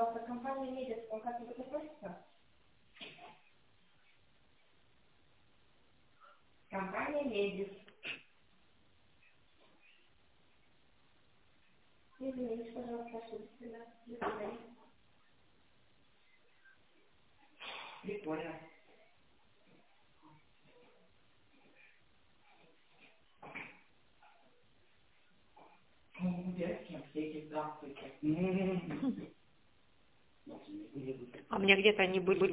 пожалуйста, компания «Медис», вам как-нибудь относится? Компания «Медис». Извините, пожалуйста, ошибся. Прикольно. А мне где-то они были